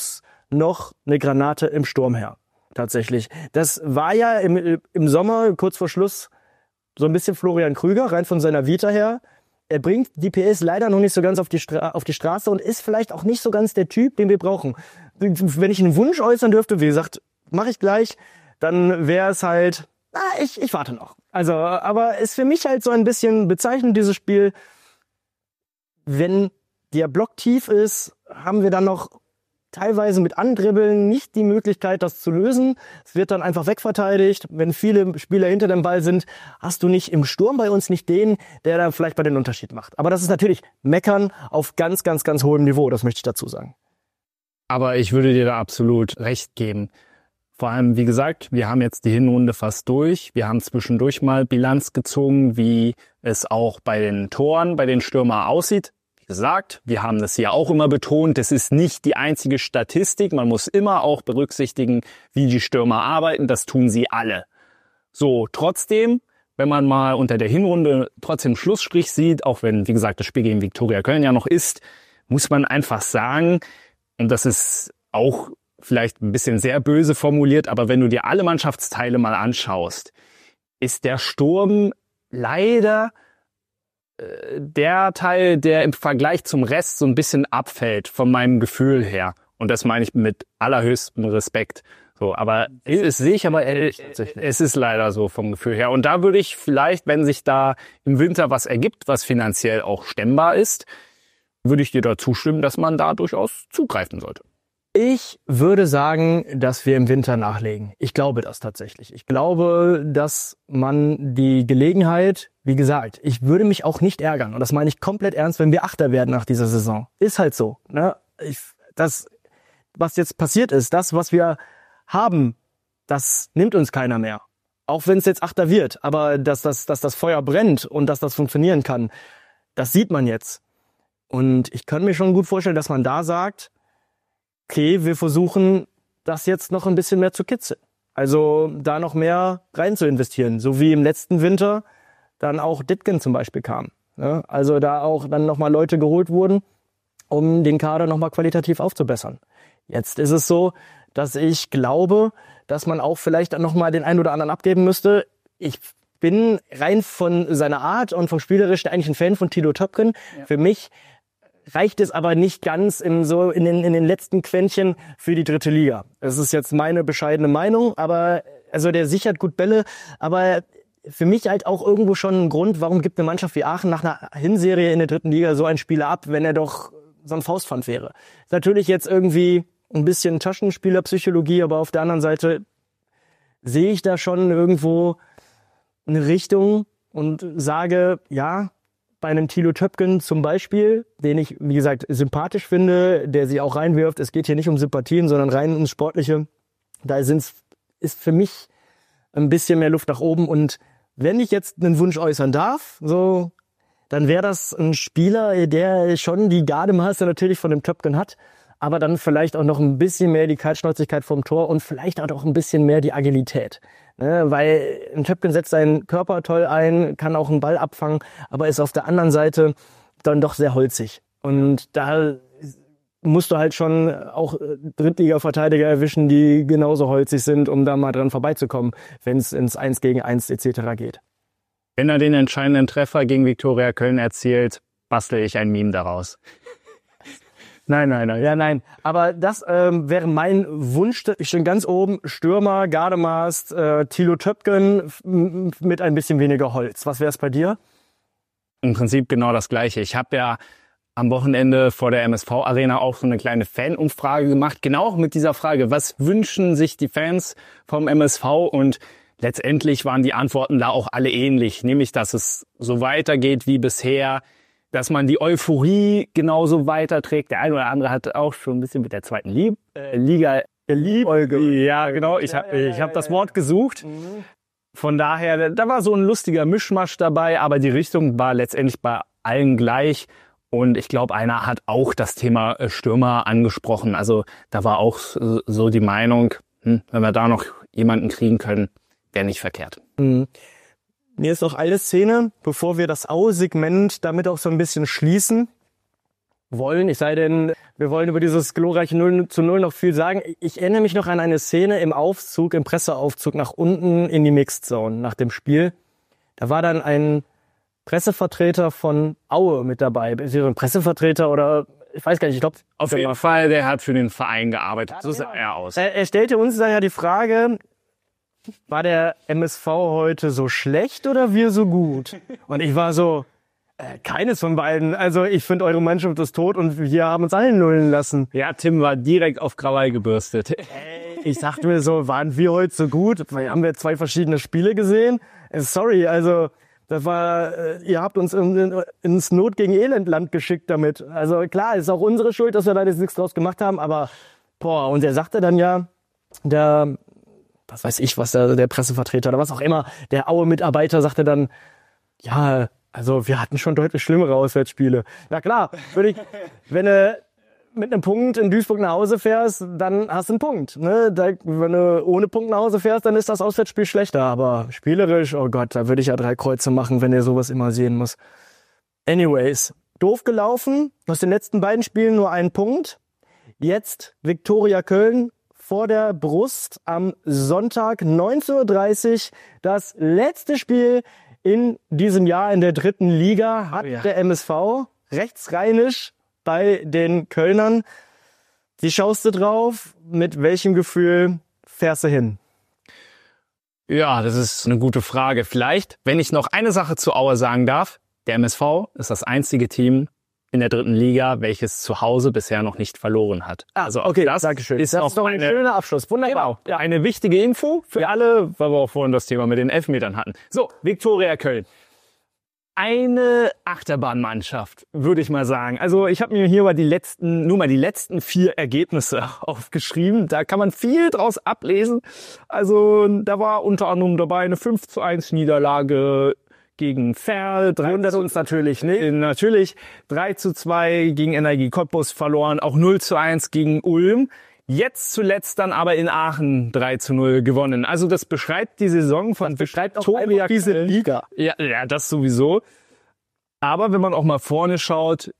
noch eine Granate im Sturm her. Tatsächlich. Das war ja im, im Sommer, kurz vor Schluss, so ein bisschen Florian Krüger, rein von seiner Vita her. Er bringt die P S leider noch nicht so ganz auf die, Stra- auf die Straße und ist vielleicht auch nicht so ganz der Typ, den wir brauchen. Wenn ich einen Wunsch äußern dürfte, wie gesagt, mache ich gleich, dann wäre es halt, ah, ich, ich warte noch. Also, aber ist für mich halt so ein bisschen bezeichnend, dieses Spiel. Wenn der Block tief ist, haben wir dann noch teilweise mit Andribbeln nicht die Möglichkeit, das zu lösen. Es wird dann einfach wegverteidigt. Wenn viele Spieler hinter dem Ball sind, hast du nicht im Sturm bei uns nicht den, der da vielleicht bei den Unterschied macht. Aber das ist natürlich Meckern auf ganz, ganz, ganz hohem Niveau, das möchte ich dazu sagen. Aber ich würde dir da absolut recht geben. Vor allem, wie gesagt, wir haben jetzt die Hinrunde fast durch. Wir haben zwischendurch mal Bilanz gezogen, wie es auch bei den Toren, bei den Stürmern aussieht. Gesagt, wir haben das ja auch immer betont, das ist nicht die einzige Statistik. Man muss immer auch berücksichtigen, wie die Stürmer arbeiten. Das tun sie alle. So, trotzdem, wenn man mal unter der Hinrunde trotzdem Schlussstrich sieht, auch wenn, wie gesagt, das Spiel gegen Viktoria Köln ja noch ist, muss man einfach sagen, und das ist auch vielleicht ein bisschen sehr böse formuliert, aber wenn du dir alle Mannschaftsteile mal anschaust, ist der Sturm leider der Teil, der im Vergleich zum Rest so ein bisschen abfällt, von meinem Gefühl her. Und das meine ich mit allerhöchstem Respekt. So, aber es sehe ich aber, es ist leider so vom Gefühl her. Und da würde ich vielleicht, wenn sich da im Winter was ergibt, was finanziell auch stemmbar ist, würde ich dir da zustimmen, dass man da durchaus zugreifen sollte. Ich würde sagen, dass wir im Winter nachlegen. Ich glaube das tatsächlich. Ich glaube, dass man die Gelegenheit, wie gesagt, ich würde mich auch nicht ärgern. Und das meine ich komplett ernst, wenn wir Achter werden nach dieser Saison. Ist halt so. Ne? Ich, das, was jetzt passiert ist, das, was wir haben, das nimmt uns keiner mehr. Auch wenn es jetzt Achter wird. Aber dass das, dass das Feuer brennt und dass das funktionieren kann, das sieht man jetzt. Und ich kann mir schon gut vorstellen, dass man da sagt, okay, wir versuchen, das jetzt noch ein bisschen mehr zu kitzeln. Also da noch mehr rein zu investieren. So wie im letzten Winter dann auch Dittgen zum Beispiel kam. Ja, also da auch dann nochmal Leute geholt wurden, um den Kader nochmal qualitativ aufzubessern. Jetzt ist es so, dass ich glaube, dass man auch vielleicht dann nochmal den einen oder anderen abgeben müsste. Ich bin rein von seiner Art und vom Spielerischen eigentlich ein Fan von Tilo Töpken. Ja. Für mich reicht es aber nicht ganz im, so in den, in den letzten Quäntchen für die dritte Liga. Das ist jetzt meine bescheidene Meinung, aber also der sichert gut Bälle, aber für mich halt auch irgendwo schon ein Grund, warum gibt eine Mannschaft wie Aachen nach einer Hinserie in der dritten Liga so einen Spieler ab, wenn er doch so ein Faustpfand wäre. Ist natürlich jetzt irgendwie ein bisschen Taschenspielerpsychologie, aber auf der anderen Seite sehe ich da schon irgendwo eine Richtung und sage, ja, bei einem Tilo Töpken zum Beispiel, den ich, wie gesagt, sympathisch finde, der sich auch reinwirft. Es geht hier nicht um Sympathien, sondern rein ums Sportliche. Da sind's, ist für mich ein bisschen mehr Luft nach oben. Und wenn ich jetzt einen Wunsch äußern darf, so, dann wäre das ein Spieler, der schon die Gardemaße natürlich von dem Töpken hat, aber dann vielleicht auch noch ein bisschen mehr die Kaltschnäuzigkeit vom Tor und vielleicht auch ein bisschen mehr die Agilität. Ne, weil ein Töpken setzt seinen Körper toll ein, kann auch einen Ball abfangen, aber ist auf der anderen Seite dann doch sehr holzig. Und da musst du halt schon auch Drittliga-Verteidiger erwischen, die genauso holzig sind, um da mal dran vorbeizukommen, wenn es ins eins gegen eins et cetera geht. Wenn er den entscheidenden Treffer gegen Viktoria Köln erzielt, bastel ich ein Meme daraus. Nein, nein, nein, ja, nein. Aber das ähm, wäre mein Wunsch. Ich stehe ganz oben, Stürmer, Gardemaß, äh, Tilo Töpken f- mit ein bisschen weniger Holz. Was wäre es bei dir? Im Prinzip genau das Gleiche. Ich habe ja am Wochenende vor der M S V-Arena auch so eine kleine Fanumfrage gemacht. Genau mit dieser Frage, was wünschen sich die Fans vom M S V? Und letztendlich waren die Antworten da auch alle ähnlich. Nämlich, dass es so weitergeht wie bisher, dass man die Euphorie genauso weiterträgt. Der eine oder andere hat auch schon ein bisschen mit der zweiten Lieb, äh, Liga Liebe. Ja, genau. Ich habe ich hab das Wort gesucht. Von daher, da war so ein lustiger Mischmasch dabei, aber die Richtung war letztendlich bei allen gleich. Und ich glaube, einer hat auch das Thema Stürmer angesprochen. Also da war auch so die Meinung, hm, wenn wir da noch jemanden kriegen können, wäre nicht verkehrt. Mhm. Mir ist noch eine Szene, bevor wir das Au-Segment damit auch so ein bisschen schließen. wollen. Es sei denn, wir wollen über dieses glorreiche null zu null noch viel sagen. Ich erinnere mich noch an eine Szene im Aufzug, im Presseaufzug nach unten in die Mixed Zone nach dem Spiel. Da war dann ein Pressevertreter von Aue mit dabei. Ein Pressevertreter oder ich weiß gar nicht, ich glaube... Auf jeden Fall, der hat für den Verein gearbeitet. Ja, so sah genau. er aus. Er, er stellte uns dann ja die Frage, war der M S V heute so schlecht oder wir so gut? Und ich war so, äh, keines von beiden. Also ich finde, eure Mannschaft ist tot und wir haben uns allen nullen lassen. Ja, Tim war direkt auf Krawall gebürstet. Ich dachte mir so, waren wir heute so gut? Weil haben wir zwei verschiedene Spiele gesehen? Äh, sorry, also... Das war, äh, ihr habt uns in, in, ins Not gegen Elendland geschickt damit. Also klar, ist auch unsere Schuld, dass wir da jetzt nichts draus gemacht haben, aber boah, und er sagte dann ja, der, was weiß ich, was der, der Pressevertreter oder was auch immer, der Aue-Mitarbeiter sagte dann, ja, also wir hatten schon deutlich schlimmere Auswärtsspiele. Na klar, würde ich, wenn du mit einem Punkt in Duisburg nach Hause fährst, dann hast du einen Punkt. Ne? Da, wenn du ohne Punkt nach Hause fährst, dann ist das Auswärtsspiel schlechter. Aber spielerisch, oh Gott, da würde ich ja drei Kreuze machen, wenn ihr sowas immer sehen muss. Anyways, doof gelaufen. Aus den letzten beiden Spielen nur einen Punkt. Jetzt Viktoria Köln vor der Brust am Sonntag neunzehn Uhr dreißig. Das letzte Spiel in diesem Jahr in der dritten Liga hat oh ja. der M S V rechtsrheinisch bei den Kölnern. Wie schaust du drauf? Mit welchem Gefühl fährst du hin? Ja, das ist eine gute Frage. Vielleicht, wenn ich noch eine Sache zu Aue sagen darf. Der M S V ist das einzige Team in der dritten Liga, welches zu Hause bisher noch nicht verloren hat. Ah, also okay, das Dankeschön. ist das noch ist doch ein eine, schöner Abschluss. Wunderbar. Genau, ja. Eine wichtige Info für alle, weil wir auch vorhin das Thema mit den Elfmetern hatten. So, Viktoria Köln. Eine Achterbahnmannschaft, würde ich mal sagen. Also ich habe mir hier mal die letzten, nur mal die letzten vier Ergebnisse aufgeschrieben. Da kann man viel draus ablesen. Also da war unter anderem dabei eine fünf zu eins Niederlage gegen Ferl. Wundert uns natürlich, ne? Natürlich drei zu zwei gegen Energie Cottbus verloren. Auch null zu eins gegen Ulm. Jetzt zuletzt dann aber in Aachen drei zu null gewonnen. Also das beschreibt die Saison von beschreibt auch einfach diese Liga. Ja, ja, das sowieso. Aber wenn man auch mal vorne schaut,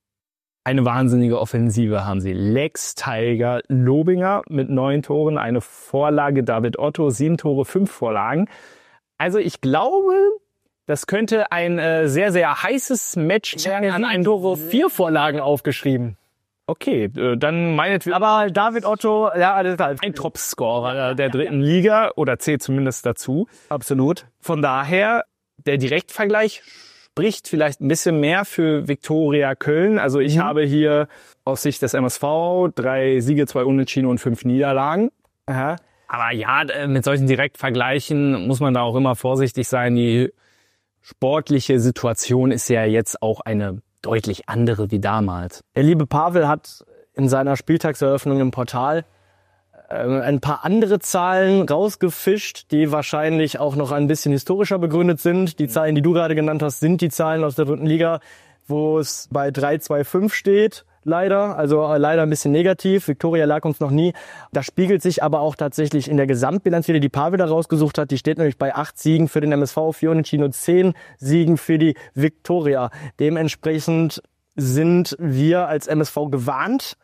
eine wahnsinnige Offensive haben sie. Lex, Tiger, Lobinger mit neun Toren, eine Vorlage, David Otto, sieben Tore, fünf Vorlagen. Also ich glaube, das könnte ein äh, sehr, sehr heißes Match werden. An ein Tore, vier Vorlagen aufgeschrieben. Okay, äh, dann meinetwegen. Aber David Otto, ja, das ist halt ein Top-Scorer der dritten Liga oder zählt zumindest dazu. Absolut. Von daher, der Direktvergleich spricht vielleicht ein bisschen mehr für Viktoria Köln. Also ich mhm. habe hier aus Sicht des M S V drei Siege, zwei Unentschieden und fünf Niederlagen. Aha. Aber ja, mit solchen Direktvergleichen muss man da auch immer vorsichtig sein. Die sportliche Situation ist ja jetzt auch eine deutlich andere wie damals. Der liebe Pavel hat in seiner Spieltagseröffnung im Portal äh, ein paar andere Zahlen rausgefischt, die wahrscheinlich auch noch ein bisschen historischer begründet sind. Die Zahlen, die du gerade genannt hast, sind die Zahlen aus der dritten Liga, wo es bei drei zwei fünf steht. Leider, also leider ein bisschen negativ. Viktoria lag uns noch nie. Das spiegelt sich aber auch tatsächlich in der Gesamtbilanz wieder, die Pavel da rausgesucht hat. Die steht nämlich bei acht Siegen für den M S V, vier Unentschieden und zehn Siegen für die Viktoria. Dementsprechend sind wir als M S V gewarnt.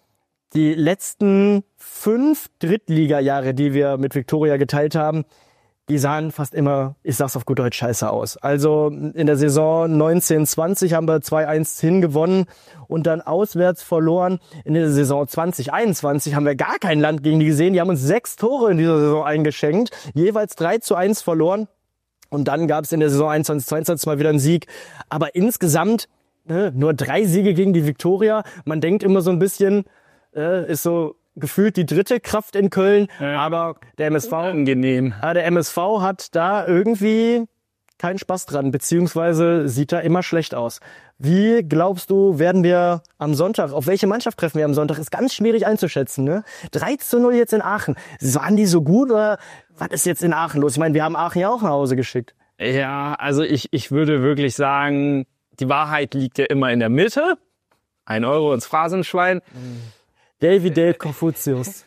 Die letzten fünf Drittliga-Jahre, die wir mit Viktoria geteilt haben, die sahen fast immer, ich sag's auf gut Deutsch, scheiße aus. Also in der Saison neunzehn zwanzig haben wir zwei eins hingewonnen und dann auswärts verloren. In der Saison zwanzig einundzwanzig haben wir gar kein Land gegen die gesehen. Die haben uns sechs Tore in dieser Saison eingeschenkt, jeweils drei zu eins verloren. Und dann gab es in der Saison einundzwanzig zweiundzwanzig mal wieder einen Sieg. Aber insgesamt ne, nur drei Siege gegen die Viktoria. Man denkt immer so ein bisschen, äh, ist so gefühlt die dritte Kraft in Köln, ja, aber der M S V, angenehm. Ja, der M S V hat da irgendwie keinen Spaß dran, beziehungsweise sieht da immer schlecht aus. Wie glaubst du, werden wir am Sonntag, auf welche Mannschaft treffen wir am Sonntag? Ist ganz schwierig einzuschätzen, ne? drei zu null jetzt in Aachen. Waren die so gut oder was ist jetzt in Aachen los? Ich meine, wir haben Aachen ja auch nach Hause geschickt. Ja, also ich, ich würde wirklich sagen, die Wahrheit liegt ja immer in der Mitte. Ein Euro ins Phrasenschwein. Mhm. David Dale Confucius.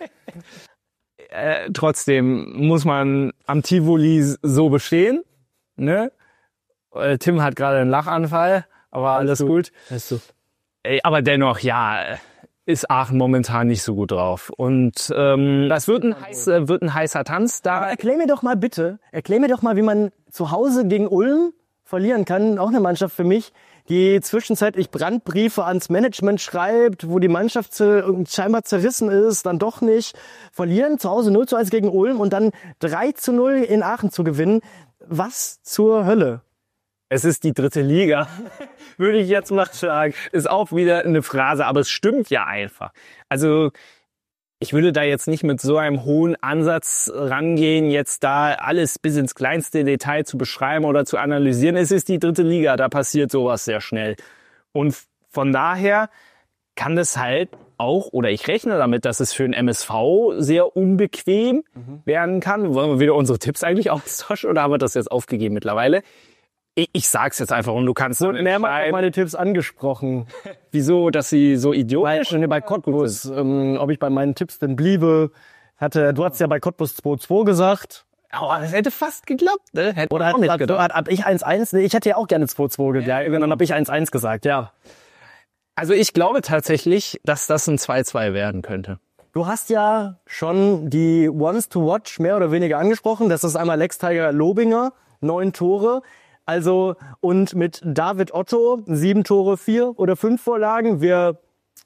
äh, trotzdem muss man am Tivoli so bestehen. Ne? Äh, Tim hat gerade einen Lachanfall, aber alles, alles gut. Weißt du. Aber dennoch, ja, ist Aachen momentan nicht so gut drauf. Und ähm, das wird ein, heiß, äh, wird ein heißer Tanz. Da Aber erklär mir doch mal bitte, erklär mir doch mal, wie man zu Hause gegen Ulm verlieren kann. Auch eine Mannschaft für mich, die zwischenzeitlich Brandbriefe ans Management schreibt, wo die Mannschaft scheinbar zerrissen ist, dann doch nicht. Verlieren zu Hause null zu eins gegen Ulm und dann drei zu null in Aachen zu gewinnen. Was zur Hölle? Es ist die dritte Liga, würde ich jetzt mal sagen. Ist auch wieder eine Phrase, aber es stimmt ja einfach. Also ich würde da jetzt nicht mit so einem hohen Ansatz rangehen, jetzt da alles bis ins kleinste Detail zu beschreiben oder zu analysieren. Es ist die dritte Liga, da passiert sowas sehr schnell. Und von daher kann das halt auch, oder ich rechne damit, dass es für den M S V sehr unbequem mhm. werden kann. Wollen wir wieder unsere Tipps eigentlich austauschen oder haben wir das jetzt aufgegeben mittlerweile? Ich, ich sag's jetzt einfach und du kannst so mehrmals meine Tipps angesprochen. Wieso, dass sie so idiotisch sind? Bei Cottbus, ähm, ob ich bei meinen Tipps denn bliebe. Hatte, du hast ja bei Cottbus zwei zwei gesagt. Oh, das hätte fast geklappt, ne? Hätte Oder hat, hat, hat, hab ich eins eins? Nee, ich hätte ja auch gerne zwei zwei gesagt. Ja, dann habe ich eins eins gesagt, ja. Also ich glaube tatsächlich, dass das ein zwei zwei werden könnte. Du hast ja schon die Ones to Watch mehr oder weniger angesprochen. Das ist einmal Lex Tiger Lobinger, neun Tore. Also, und mit David Otto, sieben Tore, vier oder fünf Vorlagen. Wir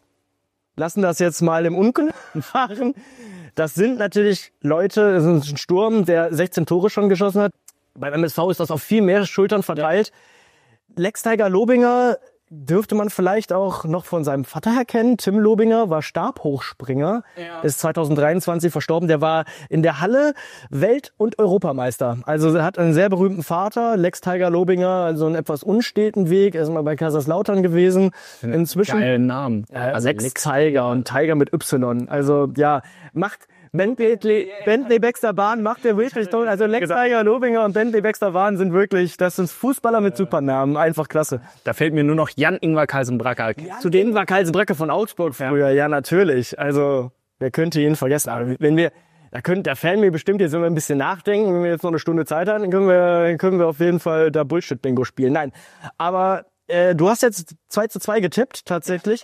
lassen das jetzt mal im Unklaren fahren. Das sind natürlich Leute, das ist ein Sturm, der sechzehn Tore schon geschossen hat. Beim M S V ist das auf viel mehr Schultern verteilt. Ja. Lex Tiger Lobinger dürfte man vielleicht auch noch von seinem Vater her kennen. Tim Lobinger war Stabhochspringer, ja. Ist zwanzig dreiundzwanzig verstorben. Der war in der Halle Welt- und Europameister. Also er hat einen sehr berühmten Vater, Lex Tiger Lobinger, also einen etwas unsteten Weg. Er ist mal bei Kaiserslautern gewesen. Inzwischen geilen Namen. Äh, also Lex Tiger und Tiger mit Y. Also ja, macht Bentley, Bentley Baxter Bahn macht der wirklich toll. Also Lex Tiger Lobinger und Bentley Baxter Bahn sind wirklich, das sind Fußballer mit Supernamen. Einfach klasse. Da fällt mir nur noch Jan-Ingvar Kalsenbracker. Ja, zu denen war Kalsenbracke von Augsburg früher. Ja. ja, natürlich. Also, wer könnte ihn vergessen? Aber wenn wir, da können, da fällen mir bestimmt jetzt, wenn wir ein bisschen nachdenken, wenn wir jetzt noch eine Stunde Zeit haben, dann können wir, können wir auf jeden Fall da Bullshit-Bingo spielen. Nein. Aber, äh, du hast jetzt zwei zu zwei getippt, tatsächlich.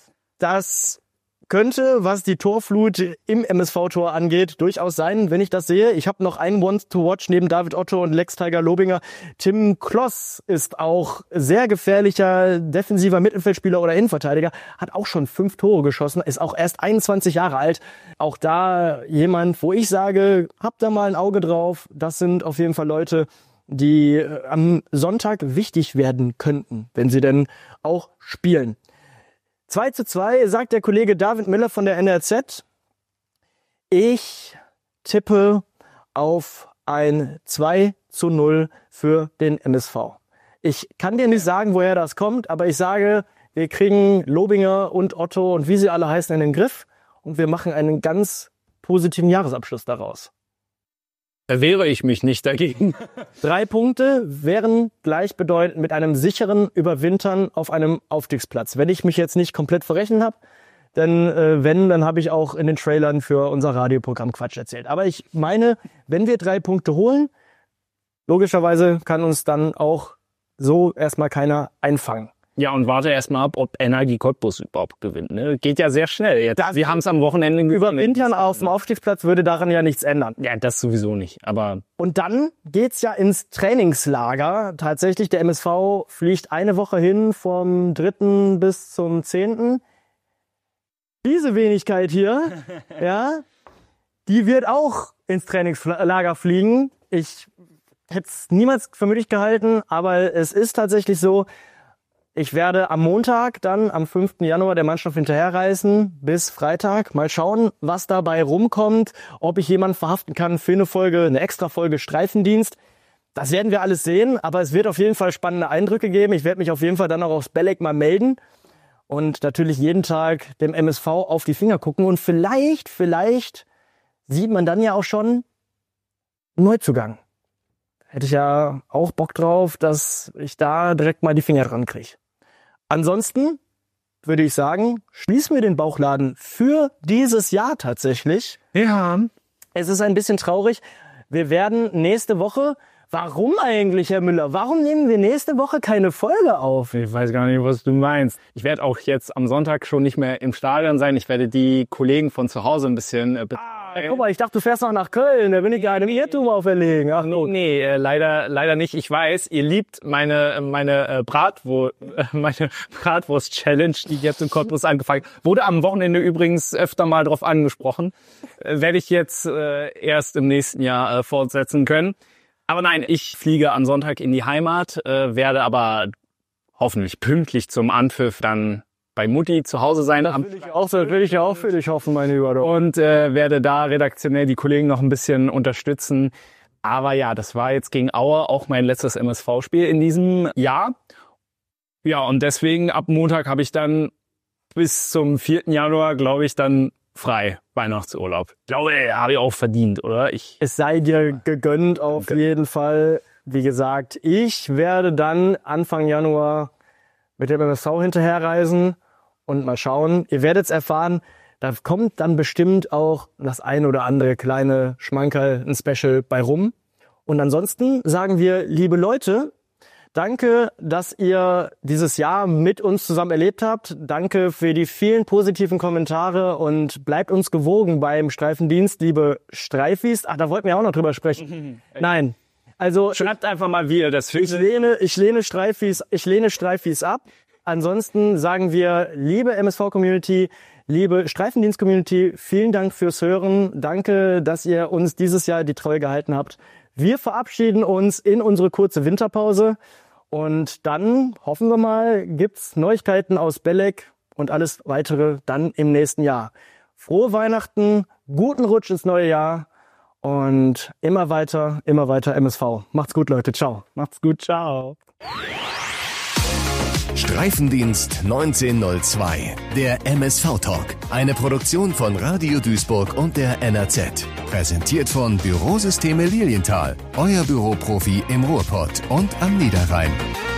Das könnte, was die Torflut im M S V-Tor angeht, durchaus sein, wenn ich das sehe. Ich habe noch einen One to Watch neben David Otto und Lex Tiger Lobinger. Tim Kloss ist auch sehr gefährlicher defensiver Mittelfeldspieler oder Innenverteidiger, hat auch schon fünf Tore geschossen, ist auch erst einundzwanzig Jahre alt. Auch da jemand, wo ich sage, habt da mal ein Auge drauf. Das sind auf jeden Fall Leute, die am Sonntag wichtig werden könnten, wenn sie denn auch spielen. zwei zu zwei sagt der Kollege David Miller von der N R Z. Ich tippe auf ein zwei zu null für den M S V. Ich kann dir nicht sagen, woher das kommt, aber ich sage, wir kriegen Lobinger und Otto und wie sie alle heißen in den Griff und wir machen einen ganz positiven Jahresabschluss daraus. Da wehre ich mich nicht dagegen. Drei Punkte wären gleichbedeutend mit einem sicheren Überwintern auf einem Aufstiegsplatz. Wenn ich mich jetzt nicht komplett verrechnet habe, dann äh, wenn, dann habe ich auch in den Trailern für unser Radioprogramm Quatsch erzählt. Aber ich meine, wenn wir drei Punkte holen, logischerweise kann uns dann auch so erstmal keiner einfangen. Ja, und warte erstmal ab, ob Energie Cottbus überhaupt gewinnt. Ne? Geht ja sehr schnell. Jetzt, das, wir haben es am Wochenende überwintern auf dem Aufstiegsplatz würde daran ja nichts ändern. Ja, das sowieso nicht. Aber und dann geht's ja ins Trainingslager. Tatsächlich, der M S V fliegt eine Woche hin vom dritten bis zum zehnten Diese Wenigkeit hier, ja, die wird auch ins Trainingslager fliegen. Ich hätte es niemals für möglich gehalten, aber es ist tatsächlich so. Ich werde am Montag dann am fünften Januar der Mannschaft hinterherreisen bis Freitag. Mal schauen, was dabei rumkommt, ob ich jemanden verhaften kann für eine Folge, eine extra Folge Streifendienst. Das werden wir alles sehen, aber es wird auf jeden Fall spannende Eindrücke geben. Ich werde mich auf jeden Fall dann auch aufs Belek mal melden und natürlich jeden Tag dem M S V auf die Finger gucken und vielleicht, vielleicht sieht man dann ja auch schon einen Neuzugang. Hätte ich ja auch Bock drauf, dass ich da direkt mal die Finger dran kriege. Ansonsten würde ich sagen, schließen wir den Bauchladen für dieses Jahr tatsächlich. Ja. Es ist ein bisschen traurig. Wir werden nächste Woche Warum eigentlich, Herr Müller? Warum nehmen wir nächste Woche keine Folge auf? Ich weiß gar nicht, was du meinst. Ich werde auch jetzt am Sonntag schon nicht mehr im Stadion sein. Ich werde die Kollegen von zu Hause ein bisschen äh, Ah, guck mal, ich dachte, du fährst noch nach Köln. Da bin ich ja einem Irrtum auferlegen. Ach, no. Nee, äh, leider, leider nicht. Ich weiß, ihr liebt meine, meine äh, Bratwurst, äh, meine Bratwurst-Challenge, die jetzt in Cottbus angefangen hat. Wurde am Wochenende übrigens öfter mal drauf angesprochen. Äh, werde ich jetzt äh, erst im nächsten Jahr äh, fortsetzen können. Aber nein, ich fliege am Sonntag in die Heimat, äh, werde aber hoffentlich pünktlich zum Anpfiff dann bei Mutti zu Hause sein. Das will ich auch, das will ich ja auch für dich hoffen, mein Lieber. Und äh, werde da redaktionell die Kollegen noch ein bisschen unterstützen. Aber ja, das war jetzt gegen Aue auch mein letztes M S V-Spiel in diesem Jahr. Ja, und deswegen ab Montag habe ich dann bis zum vierten Januar, glaube ich, dann frei Weihnachtsurlaub. Ich glaube, habe ich auch verdient, oder? Ich Es sei dir gegönnt auf Danke. jeden Fall. Wie gesagt, ich werde dann Anfang Januar mit dem M S V hinterherreisen und mal schauen. Ihr werdet es erfahren, da kommt dann bestimmt auch das ein oder andere kleine Schmankerl, ein Special bei rum. Und ansonsten sagen wir, liebe Leute, danke, dass ihr dieses Jahr mit uns zusammen erlebt habt. Danke für die vielen positiven Kommentare und bleibt uns gewogen beim Streifendienst, liebe Streifis. Ach, da wollten wir auch noch drüber sprechen. Nein. Also schreibt einfach mal, wie ihr das ich findet. lehne, ich lehne Streifis, ich lehne Streifis ab. Ansonsten sagen wir, liebe M S V-Community, liebe Streifendienst-Community, vielen Dank fürs Hören. Danke, dass ihr uns dieses Jahr die Treue gehalten habt. Wir verabschieden uns in unsere kurze Winterpause und dann, hoffen wir mal, gibt's Neuigkeiten aus Belek und alles weitere dann im nächsten Jahr. Frohe Weihnachten, guten Rutsch ins neue Jahr und immer weiter, immer weiter M S V. Macht's gut, Leute. Ciao. Macht's gut, ciao. Streifendienst neunzehnhundertzwei, der M S V-Talk. Eine Produktion von Radio Duisburg und der N R Z. Präsentiert von Bürosysteme Lilienthal. Euer Büroprofi im Ruhrpott und am Niederrhein.